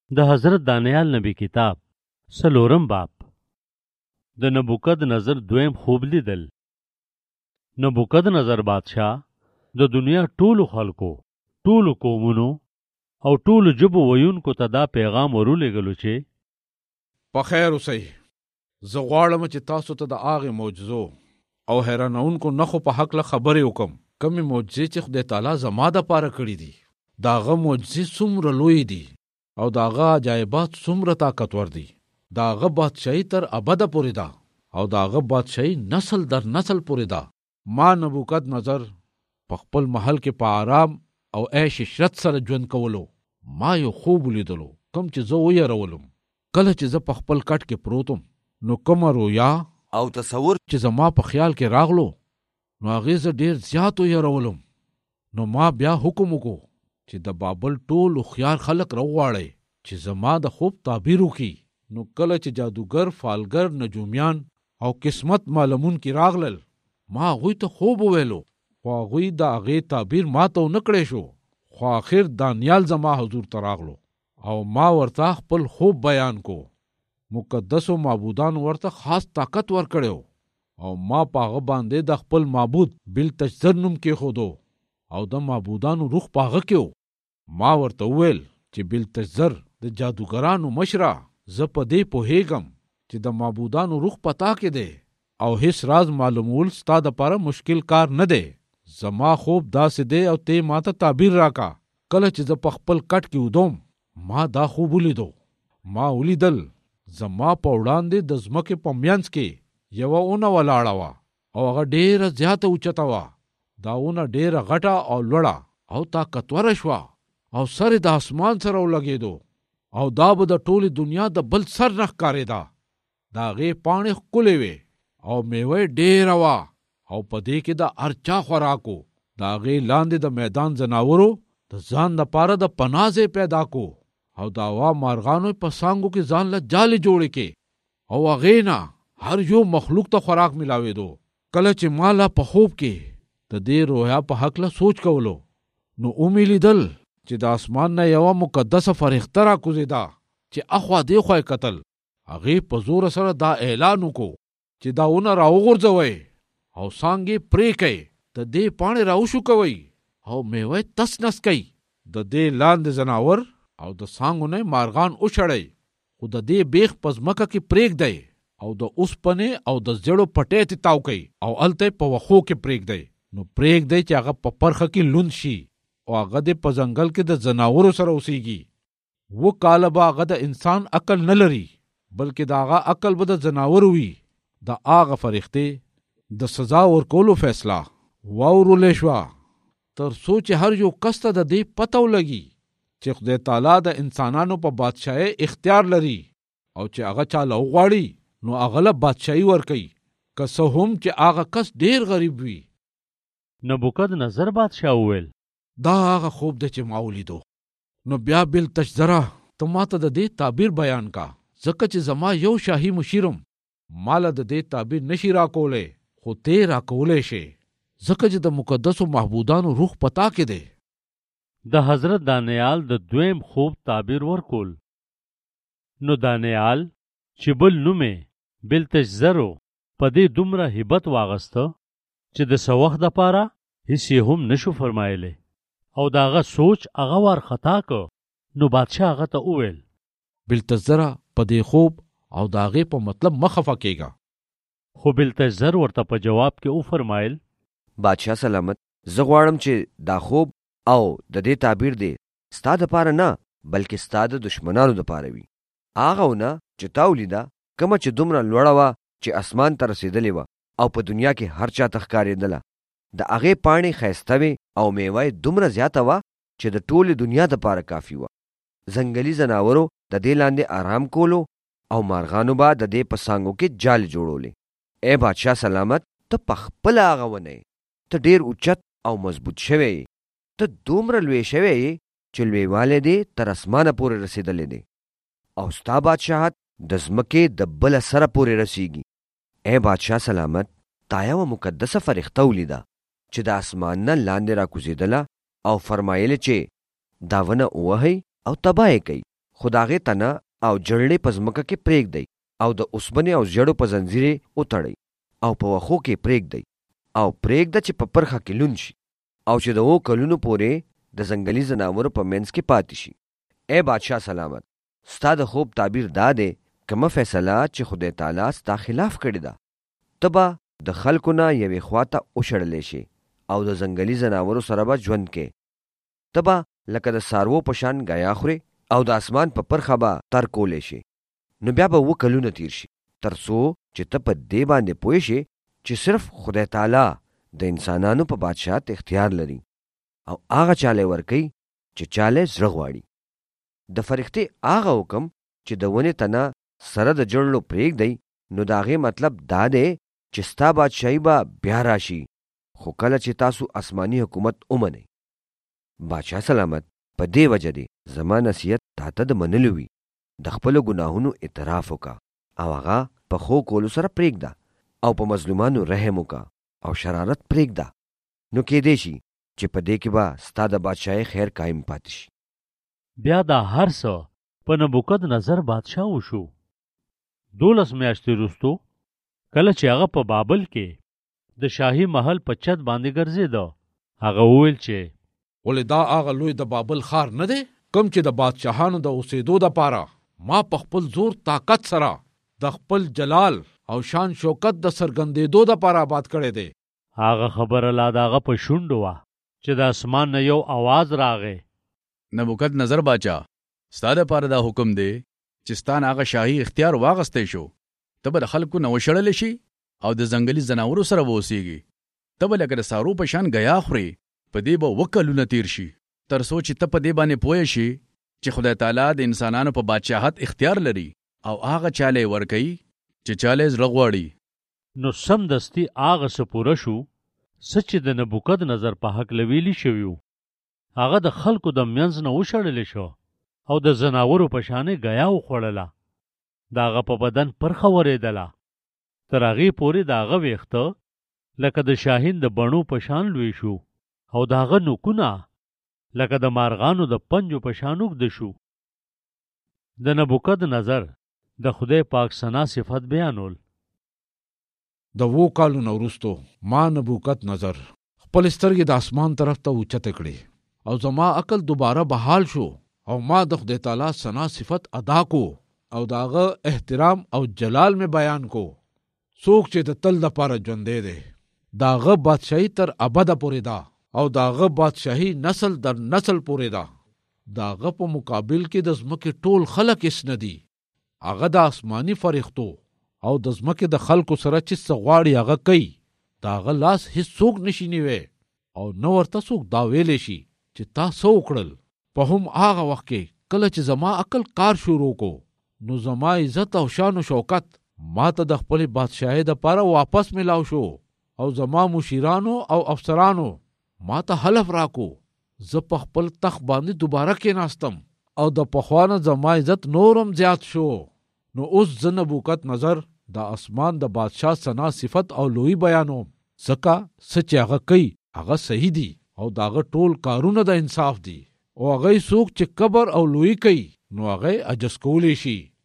د حضرت دانیال نبی کتاب څلورم باب. د نبوکد نظر دویم خوب لیدل. نبوکد نظر بادشاہ د دنیا ټولو خلکو، ټولو قومونو او ټولو ژبو ویونکو ته دا پیغام ورولېږلو چې په خیر اوسئ. زه غواړم چې تاسو ته د هغې معجزو او حیرانونکو نښو په هکله خبرې وکړم. کومې معجزې چې خدای تعالی زما دپاره کړي دي، د هغه معجزې څومره لوی دي او د هغه عجایبات څومره طاقتور دي. د هغه بادشاهي تر ابده پورې ده او د هغه بادشاهي نسل در نسل پورې ده. ما نبوکد نظر په خپل محل کې په آرام او عیش عشرت سره ژوند کولو ما یو خوب ولیدلو، کوم چې زه ویرولم. کله چې زه په خپل کټ کې پروتم، نو کومه رویا او تصور چې زما په خیال کې راغلو، نو هغې زه ډېر زیات ویرولم. نو ما بیا حکم وکړو چې د بابل ټول هوښیار خلک راوغواړئ چې زما د خوب تعبیر وکړي. نو کله چې جادوګر، فالګر، نجومیان او قسمت معلومونکي راغلل، ما هغوی ته خوب وویلو، خو هغوی د هغې تعبیر ما ته ونه کړی شو. خو آخر دانیال زما حضور ته راغلو او ما ورته خپل خوب بیان کو. مقدسو معبودانو ورته خاص طاقت ورکړی او ما په هغه باندې د خپل معبود بلتشزر نوم کېښودو او د معبودانو روح په هغه کې و. ما ورته وویل چې بلتشزر د جادوګرانو مشره، زه په دې پوهیږم چې د معبودانو روح په تا کې دی او هیڅ راز معلومول ستا دپاره مشکل کار نه دی. زما خوب داسې دی او ته ما ته تعبیر راکا. کله چې زه په خپل کټ کې ودوم، ما دا خوب ولیدو. ما ولیدل زما په وړاندې د ځمکې په منځ کې یوه اونه ولاړه وه او هغه ډېره زیاته اوچته وه. دا اونه ډېره غټه او لوړه او طاقتوره شوه او سر د اسمان سره ولګېدو او دا به د ټولې دنیا د بل سر نه ښکارېده. د هغې پاڼې ښکلې وې او میوه ډېره وه او په دې کې د هر چا خوراک و. د هغې لاندې د میدان ځناورو د ځان دپاره د پناه ځای پیدا کو او د هوا مارغانو په څانګو کې ځان له جالې جوړې کې او هغې نه هر یو مخلوق ته خوراک ملاوېدو. کله چې ما لا په خوب کې د دې رویا په هکله سوچ کولو، نو ومې لیدل چې د اسمان نه یوه مقدسه فرښته راکوزېده چې اخوا دېخوا یې کتل. هغې په زور سره دا اعلان وکړو چې دا ونه راوغورځوئ او څانګې پرې کئ، د دې پاڼې راوشو کوئ او میوه تس نس کئ. د دې لاندې ځناور او د څانګو نه مارغان وشړئ، خو د دې بیخ په ځمکه کې پرېږدئ او د اوسپنې او د زړو پټۍ ته تاو کئ او هلته په وښو کې پرېږدئ. نو پرېږدئ چې هغه په پرخه کې لوند شي او هغه دې په ځنګل کې د ځناورو سره اوسیږي. 7 کاله به هغه د انسان عقل نه لري، بلکې د هغه عقل به د ځناورو وي. د هغه فرښتې د سزا ورکولو فیصله واورولې شوه، تر څو چې هر یو کس ته د دې پته ولګي چې خدای تعالی د انسانانو په بادشاهۍ اختیار لري او چې هغه چاله وغواړي نو هغه له بادشاهي ورکوي، که څه هم چې هغه کس ډېر غریب وي. نبوکد نظر بادشاہ وویل، دا هغه خوب دی چې ما ولیدو. نو بیا بلتشزره ته ما ته د دې تعبیر بیان کا، ځکه چې زما یو شاهي مشیرم ماله د دې تعبیر نشي راکولی، خو ته راکولی شي ځکه چې د مقدسو محبودانو روح پتا کې دی. د حضرت دانیال د دویم خوب تعبیر ورکول. نو دانیال چې بل نومې بلتشزرو په دې دومره هیبت واغسته چې د څه وخت دپاره هیڅ یې هم نشو فرمایلی او د هغه سوچ هغه وارخطا که. نو بادشاه هغه ته وویل، بلتشزره په دې خوب او د هغې په مطلب مه خفه کېږه. خو بلتشزر ورته په جواب کې وفرمایل، بادشاه سلامت، زه غواړم چې دا خوب او د دې تعبیر دی ستا دپاره نه بلکې ستا د دشمنانو دپاره وي. هغه ونه چې تا ولیده کومه چې دومره لوړه وه چې اسمان ته رسېدلې وه او په دنیا کې هر چا ته ښکارېدله. د هغې پاڼې ښایسته وې او میوه یې دومره زیاته وه چې د ټولې دنیا دپاره کافي وه. ځنګلي ځناورو د دې لاندې آرام کولو او مارغانو به د دې په څانګو کې جالې جوړولې. ای بادشاه سلامت، ته پخپله هغه ونه یې، ته ډېر اوچت او مضبوط شوی یې، ته دومره لوی شوی یې چې لویوالی دې تر اسمانه پورې رسېدلی دی او ستا بادشاهت د ځمکې د بله سره پورې رسیږي. ای بادشاه سلامت، تا یوه مقدسه فرښته ولیده چې د اسمان نه لاندې راکوزېدله او فرمایلې چې دا ونه ووهئ او تباه یې کوي، خو د هغې تنه او جړلې په ځمکه کې پرېږدئ او د اوسپنې او زړو په زنځیرې وتړئ او په وښو کې پرېږدئ او پرېږده چې په پرخه کې لوند شي او چې د 7 کلونو پورې د ځنګلي ځناورو په منځ کې پاتې شي. ای بادشاه سلامت، ستا د خوب تعبیر دا دی کومه فیصله چې خدای تعالی ستا خلاف کړې ده، ته به د خلکو نه یوې خوا ته وشړلی شي او د ځنګلي ځناورو سره به ژوند کې. ته به لکه د څاروو په شان ګیا خورې او د اسمان په پرخه به تر کولی شي. نو بیا به 7 کلونه تیر شي تر څو چې ته په دې باندې پوه شي چې صرف خدای تعالی د انسانانو په بادشاهت اختیار لري او هغه چاله ورکوي چې چاله زړه غواړي. د فرښتې هغه حکم چې د ونې تنه سره د جړلو پرېږدئ، نو د هغې مطلب دا دی چې ستا بادشاهي به بیا راشي، خو کله چې تاسو آسماني حکومت ومنئ. بادشاه سلامت، په دې وجه دی زما نصیحت تاته د منلو وي، د خپلو ګناهونو اعتراف وکړه او هغه په ښو کولو سره پرېږده او په مظلومانو رحم وکړه او شرارت پرېږده. نو کېدی شي چې په دې کې به ستا د بادشاهۍ خیر قایم پاتې شي. بیا دا هر څه په نبوکد نظر بادشاه وشو. 12 میاشتې وروستو کله چې هغه په بابل کې د شاهي محل په چت باندې ګرځېده، هغه وویل چې ولې دا هغه لوی د بابل ښار نه دی کوم چې د بادشاهانو د اوسېدو دپاره ما په خپل زور طاقت سره د خپل جلال او شان شوکت د څرګندېدو دپاره آباد کړی دی. هغه خبره لا د هغه په شونډو وه چې د اسمان نه یو आवाज راغی. نبوکد نظر باچا، ستا دپاره دا حکم دی چې ستا نه هغه شاهي اختیار واغستی شو. ته به د خلکو نه وشړلی شي او د ځنګلي ځناورو سره به اوسېږي. ته به لکه د څارو په شان ګیا خورې، په دې به 7 کلونه تیر شي تر څو چې ته په دې باندې پوه شي چې خدای تعالی د انسانانو په بادشاهت اختیار لري او هغه چاله یې ورکوي چې چاله یې زړه غواړي. نو سمدستي هغه څه پوره شو څه چې د نبوکد نظر په هکله ویلي شوي وو. هغه د خلکو د منځ نه وشړلی شو او د ځناورو په شانې ګیا وخوړله. د هغه په بدن پرخه ورېدله، تر هغې پورې د هغه ویښته لکه د شاهین د بڼو په شان لوی شو او د هغه نوکونه لکه د مارغانو د پنجو په شان اوږده شو. د نبوکد نظر د خدای پاک ثنا صفت بیانول. د 7 کالونو وروستو ما نبوکد نظر خپل سترګې د اسمان طرف ته اوچتې کړې او زما عقل دوباره بحال شو او ما د خدای تعالی ثنا صفت ادا کو او د هغه احترام او جلال میں بیان کو. څوک چې د تل دپاره ژوندی دی، د هغه بادشاهي تر ابده پورې ده او د هغه بادشاهي نسل در نسل پورې ده. د هغه په مقابل کې د ځمکې ټول خلک هېڅ نه دي. هغه د آسماني فرښتو او د ځمکې د خلکو سره چې څه غواړي هغه کوي. د هغه لاس هېڅوک نشي نیوی او نه ورته څوک دا ویلی شي چې تا څه وکړل. په هم هغه وخت کې کله چې زما عقل کار شروع کو، نو زما عزت او شان و شوکت ما ته د خپلې بادشاهۍ دپاره واپس ملاو شو او زما مشیرانو او افسرانو ما ته حلف راکو. زه په خپل تخت باندې دوباره کېناستم او د پخوا نه زما عزت نورم زیات شو. نو اوس زه نبوکد نظر د اسمان د بادشاه ثنا صفت او لوی بیانوم، ځکه څه چې هغه کوي هغه صحیح دي او د هغه ټول کارونه د انصاف دي او هغه څوک چې کبر او لوی کوي نو هغه عجز کولی شي.